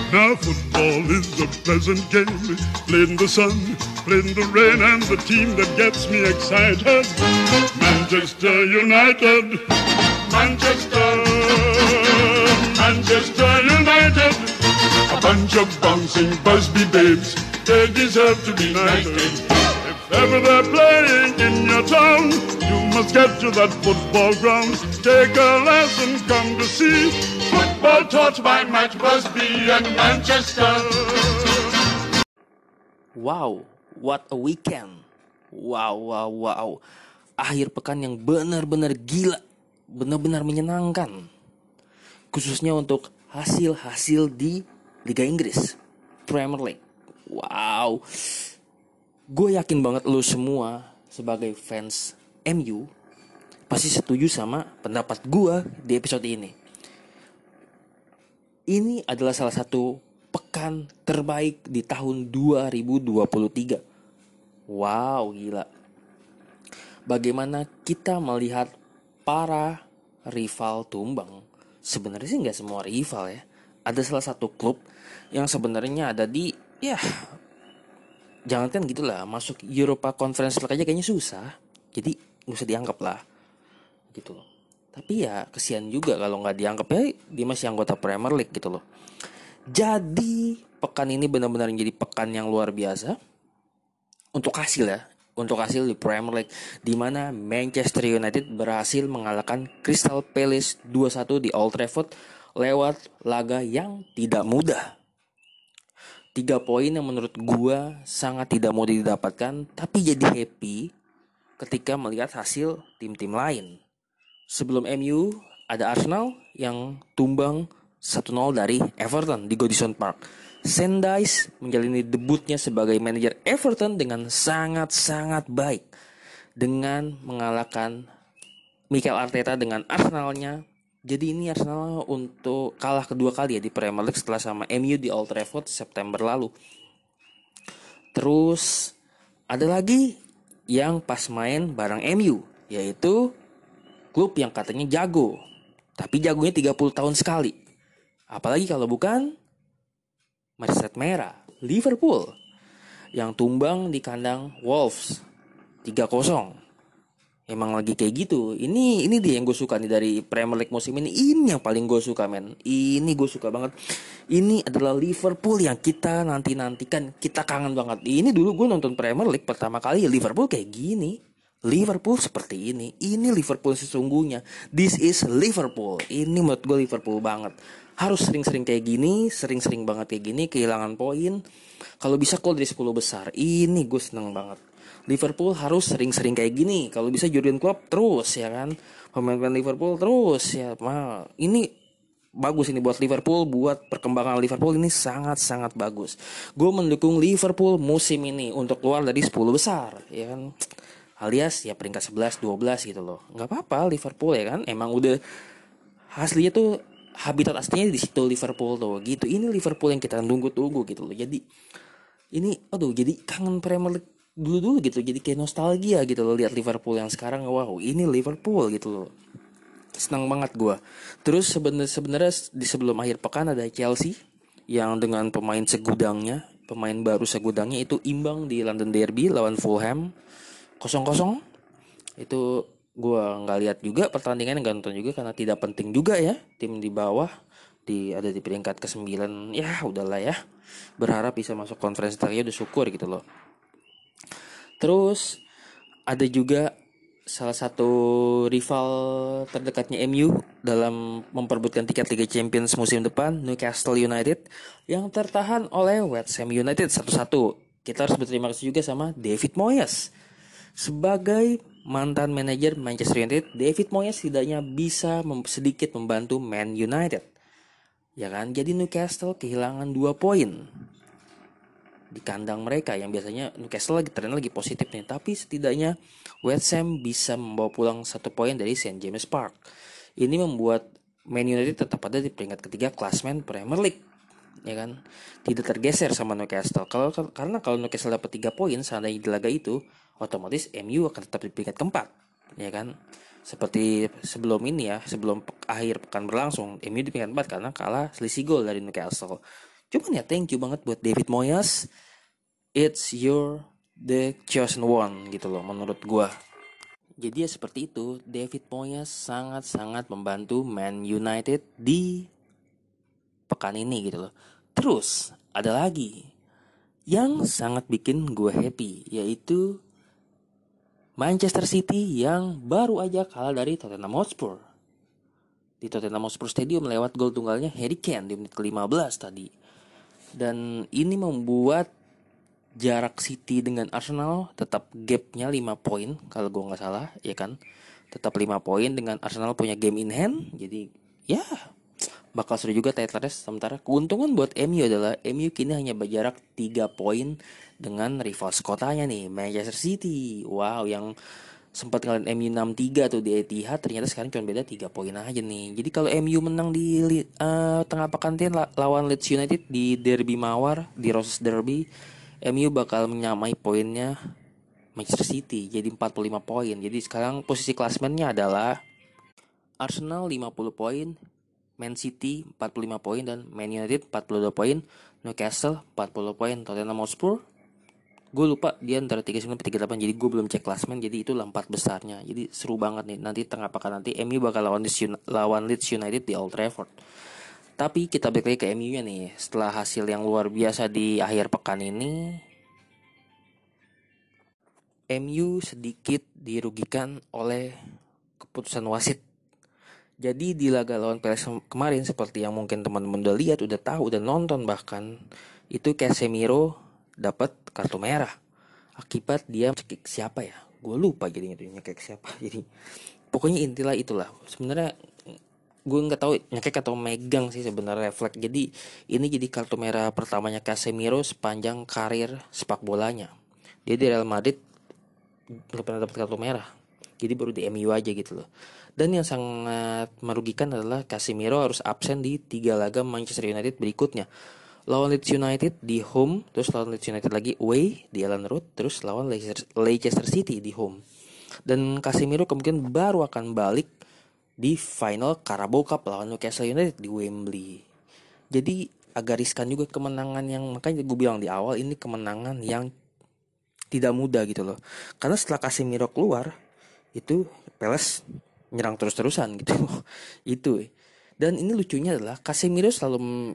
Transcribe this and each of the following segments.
Now football is a pleasant game, played in the sun, played in the rain, and the team that gets me excited, Manchester United, Manchester, Manchester United, a bunch of bouncing Busby babes, they deserve to be knighted. If ever they're playing in your town, you must get to that football ground, take a lesson, come to see football taught by Matt Busby and Manchester. Wow, what a weekend. Wow. Akhir pekan yang benar-benar gila, benar-benar menyenangkan. Khususnya untuk hasil-hasil di Liga Inggris, Premier League. Wow. Gue yakin banget lu semua sebagai fans MU pasti setuju sama pendapat gue di episode ini. Ini adalah salah satu pekan terbaik di tahun 2023. Wow, gila. Bagaimana kita melihat para rival tumbang. Sebenarnya sih gak semua rival ya. Ada salah satu klub yang sebenarnya ada di, jangankan gitulah, masuk Europa Conference League aja kayaknya susah. Jadi gak usah dianggap lah gitu loh. Tapi ya kesian juga kalau gak dianggap ya dia masih anggota Premier League gitu loh. Jadi pekan ini benar-benar jadi pekan yang luar biasa untuk hasil ya. Untuk hasil di Premier League, di mana Manchester United berhasil mengalahkan Crystal Palace 2-1 di Old Trafford lewat laga yang tidak mudah. 3 poin yang menurut gua sangat tidak mudah didapatkan, tapi jadi happy ketika melihat hasil tim-tim lain. Sebelum MU ada Arsenal yang tumbang 1-0 dari Everton di Goodison Park. Sendice menjalani debutnya sebagai manajer Everton dengan sangat-sangat baik dengan mengalahkan Mikel Arteta dengan Arsenalnya. Jadi ini Arsenal untuk kalah kedua kali ya di Premier League setelah sama MU di Old Trafford September lalu. Terus ada lagi yang pas main bareng MU, yaitu klub yang katanya jago, tapi jagonya 30 tahun sekali. Apalagi kalau bukan Merset Merah, Liverpool, yang tumbang di kandang Wolves 3-0. Emang lagi kayak gitu. Ini dia yang gue suka nih dari Premier League musim ini. Ini yang paling gue suka, men. Ini gue suka banget. Ini adalah Liverpool yang kita nanti-nantikan. Kita kangen banget. Ini dulu gue nonton Premier League pertama kali ya Liverpool kayak gini. Liverpool seperti ini. Ini Liverpool sesungguhnya. This is Liverpool. Ini menurut gue Liverpool banget. Harus sering-sering kayak gini, sering-sering banget kayak gini, kehilangan poin. Kalau bisa keluar dari 10 besar. Ini gue seneng banget. Liverpool harus sering-sering kayak gini. Kalau bisa Jurgen Klopp terus ya kan. Pemain-pemain Liverpool terus ya. Ini bagus ini buat Liverpool, buat perkembangan Liverpool ini sangat-sangat bagus. Gue mendukung Liverpool musim ini untuk keluar dari 10 besar ya kan. Alias ya peringkat 11, 12 gitu loh. Gak apa-apa Liverpool ya kan. Emang udah hasilnya tuh habitat aslinya di situ Liverpool tuh gitu. Ini Liverpool yang kita tunggu-tunggu gitu loh. Jadi ini jadi kangen Premier League dulu gitu. Jadi kayak nostalgia gitu loh lihat Liverpool yang sekarang. Wow, ini Liverpool gitu loh. Senang banget gue. Terus sebenarnya di sebelum akhir pekan ada Chelsea yang dengan pemain baru segudangnya itu imbang di London Derby lawan Fulham 0-0. Itu gue nggak lihat juga pertandingan, nggak nonton juga karena tidak penting juga ya. Tim di bawah ada di peringkat ke-9 ya udahlah ya. Berharap bisa masuk konferensi terakhir udah syukur gitu loh. Terus ada juga salah satu rival terdekatnya MU dalam memperebutkan tiket Liga Champions musim depan, Newcastle United, yang tertahan oleh West Ham United 1-1. Kita harus berterima kasih juga sama David Moyes. Sebagai mantan manajer Manchester United, David Moyes setidaknya bisa sedikit membantu Man United. Ya kan? Jadi Newcastle kehilangan 2 poin di kandang mereka yang biasanya Newcastle lagi positif nih, tapi setidaknya West Ham bisa membawa pulang 1 poin dari St. James Park. Ini membuat Man United tetap ada di peringkat ketiga klasemen Premier League. Ya kan? Tidak tergeser sama Newcastle. Karena kalau Newcastle dapat 3 poin seandainya di laga itu, otomatis MU akan tetap di peringkat keempat, ya kan? Seperti sebelum ini ya, sebelum akhir pekan berlangsung, MU di peringkat 4 karena kalah selisih gol dari Newcastle. Cuman ya thank you banget buat David Moyes. It's your the chosen one gitu loh menurut gua. Jadi ya seperti itu, David Moyes sangat-sangat membantu Man United di pekan ini gitu loh. Terus ada lagi yang sangat bikin gue happy, yaitu Manchester City yang baru aja kalah dari Tottenham Hotspur di Tottenham Hotspur Stadium lewat gol tunggalnya Harry Kane di menit ke-15 tadi. Dan ini membuat jarak City dengan Arsenal tetap gapnya 5 poin kalau gue nggak salah, ya kan? Tetap 5 poin dengan Arsenal punya game in hand. Jadi ya bakal seru juga title race. Sementara keuntungan buat MU adalah MU kini hanya berjarak 3 poin dengan rival sekotanya nih, Manchester City. Wow, yang sempat ngalahin MU 6-3 tuh di Etihad, ternyata sekarang cuma beda 3 poin aja nih. Jadi kalau MU menang di tengah pekan lawan Leeds United di Derby Mawar, di Roses Derby, MU bakal menyamai poinnya Manchester City jadi 45 poin. Jadi sekarang posisi klasmennya adalah Arsenal 50 poin, Man City 45 poin, dan Man United 42 poin, Newcastle 40 poin, Tottenham Hotspur gue lupa dia antara 39 sampai 38, jadi gue belum cek klasmen, jadi itulah 4 besarnya. Jadi seru banget nih nanti tengah pekan nanti MU bakal lawan Leeds United di Old Trafford. Tapi kita balik lagi ke MU-nya nih. Setelah hasil yang luar biasa di akhir pekan ini, MU sedikit dirugikan oleh keputusan wasit. Jadi di laga lawan Palace kemarin, seperti yang mungkin teman-teman udah lihat, udah tahu, udah nonton bahkan, itu Casemiro dapat kartu merah akibat dia cekik siapa ya, gue lupa jadinya tuh nyekek siapa. Jadi pokoknya intilah itulah, sebenarnya gue nggak tahu nyekek atau megang sih sebenarnya, refleks. Jadi ini jadi kartu merah pertamanya Casemiro sepanjang karir sepak bolanya. Dia di Real Madrid nggak pernah dapat kartu merah, jadi baru di MU aja gitu loh. Dan yang sangat merugikan adalah Casemiro harus absen di 3 laga Manchester United berikutnya. Lawan Leeds United di home, terus lawan Leeds United lagi away di Ellen Road, terus lawan Leicester City di home. Dan Casemiro kemungkinan baru akan balik di final Carabao Cup lawan Newcastle United di Wembley. Jadi agak riskan juga kemenangan yang, makanya gue bilang di awal ini kemenangan yang tidak mudah gitu loh. Karena setelah Casemiro keluar, itu Palace nyerang terus-terusan gitu. Itu. Dan ini lucunya adalah Casemiro selalu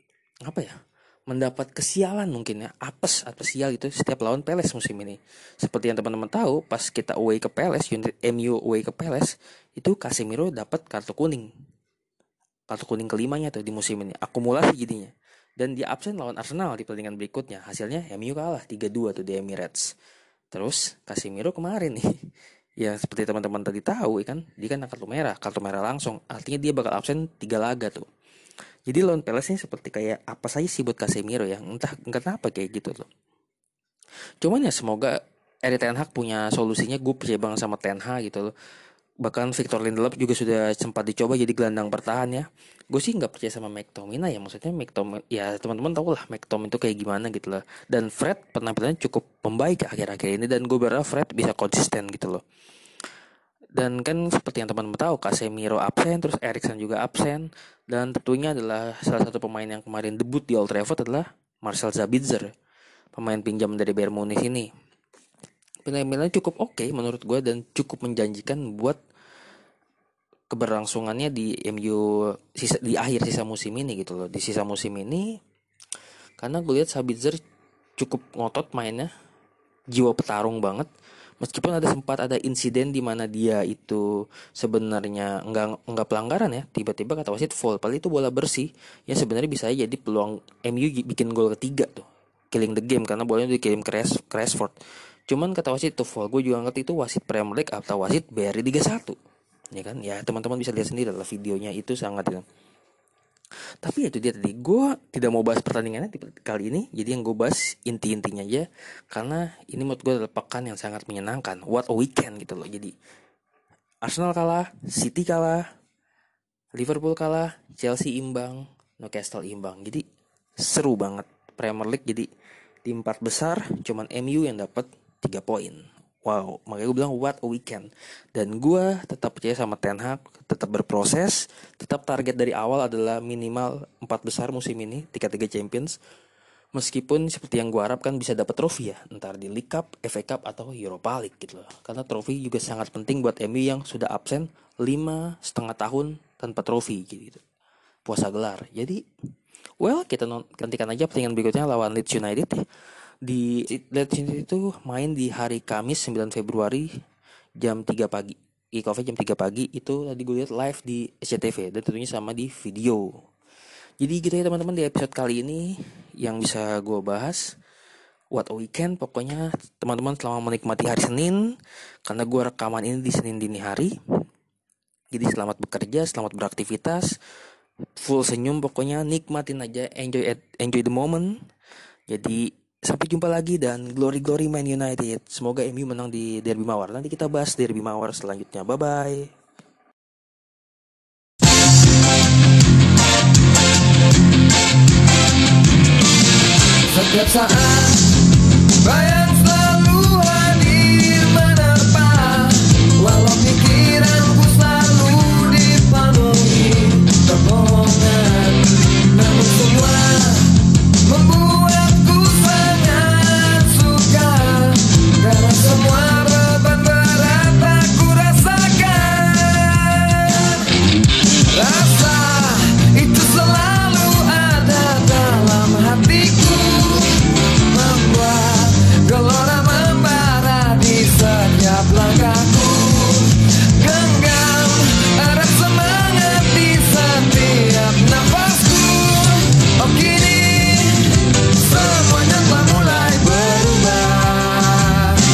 mendapat kesialan mungkin ya, apes atau sial gitu setiap lawan Palace musim ini. Seperti yang teman-teman tahu, pas kita away ke Palace, MU away ke Palace, itu Casemiro dapat kartu kuning kelimanya tuh di musim ini, akumulasi jadinya. Dan dia absen lawan Arsenal di pertandingan berikutnya, hasilnya MU kalah 3-2 tuh di Emirates. Terus Casemiro kemarin nih, ya seperti teman-teman tadi tahu kan, dia kan kartu merah langsung, artinya dia bakal absen 3 laga tuh. Jadi lawan Palace ini seperti kayak apa saja sih buat Casemiro ya, entah kenapa kayak gitu loh. Cuman ya semoga Erik Ten Hag punya solusinya, gue percaya banget sama Ten Hag gitu loh. Bahkan Victor Lindelof juga sudah sempat dicoba jadi gelandang bertahan ya. Gue sih nggak percaya sama McTominay ya, maksudnya McTominay ya teman-teman tahu lah McTominay itu kayak gimana gitu loh. Dan Fred penampilannya cukup membaik akhir-akhir ini, dan gue berharap Fred bisa konsisten gitu loh. Dan kan seperti yang teman-teman tahu, Casemiro absen, terus Eriksen juga absen. Dan tentunya adalah salah satu pemain yang kemarin debut di Old Trafford adalah Marcel Sabitzer, pemain pinjam dari Bayern Munich ini. Penampilannya cukup oke menurut gue dan cukup menjanjikan buat keberlangsungannya di MU di akhir sisa musim ini gitu loh. Di sisa musim ini, karena gue lihat Sabitzer cukup ngotot mainnya, jiwa petarung banget. Meskipun sempat ada insiden di mana dia itu sebenarnya enggak pelanggaran ya, tiba-tiba kata wasit foul, padahal itu bola bersih yang sebenarnya bisa aja jadi peluang MU bikin gol ketiga tuh, killing the game, karena bolanya dikirim ke Rashford. Cuman kata wasit itu foul. Gue juga ngerti itu wasit Premier League atau wasit BRI Liga 1. Ya kan? Ya teman-teman bisa lihat sendiri lah videonya, itu sangat ya. Tapi itu dia tadi, gue tidak mau bahas pertandingannya kali ini. Jadi yang gue bahas inti-intinya aja, karena ini menurut gue adalah pekan yang sangat menyenangkan. What a weekend gitu loh. Jadi Arsenal kalah, City kalah, Liverpool kalah, Chelsea imbang, Newcastle imbang. Jadi seru banget Premier League. Jadi di 4 besar cuman MU yang dapat 3 poin. Wow, makanya gue bilang what a weekend. Dan gue tetap percaya sama Ten Hag, tetap berproses, tetap target dari awal adalah minimal 4 besar musim ini, 3 Champions. Meskipun seperti yang gue harapkan bisa dapat trofi ya, entar di League Cup, FA Cup atau Europa League gitu loh. Karena trofi juga sangat penting buat MU yang sudah absen 5,5 tahun tanpa trofi gitu. Puasa gelar. Jadi, kita gantikan aja pertandingan berikutnya lawan Leeds United ya. Di Leeds United itu main di hari Kamis 9 Februari jam 3 pagi. Kick-off-nya jam 3 pagi. Itu tadi gue lihat live di SCTV dan tentunya sama di video. Jadi gitu ya teman-teman, di episode kali ini yang bisa gue bahas what a weekend. Pokoknya teman-teman selama menikmati hari Senin, karena gue rekaman ini di Senin dini hari. Jadi selamat bekerja, selamat beraktivitas, full senyum, pokoknya nikmatin aja, enjoy the moment. Jadi sampai jumpa lagi dan glory Man United. Semoga MU menang di Derby Mawar. Nanti kita bahas Derby Mawar selanjutnya. Bye bye. Setiap saat bayang selalu hadir menerpa, walau pikiranku selalu dipenuhi kebohongan, namun semua membuatku sangat suka, karena semua beban berat aku rasakan. Rasa itu selalu ada dalam hatiku, membuat gelora membara di setiap langkahku, genggam erat semangat di setiap nafasku. Oh kini semuanya telah mulai berubah.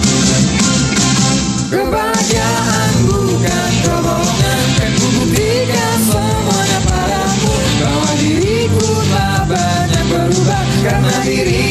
Kebahagiaan bukan kebohongan, kan ku buktikan semuanya padamu, bahwa diriku tak banyak berubah, karena diri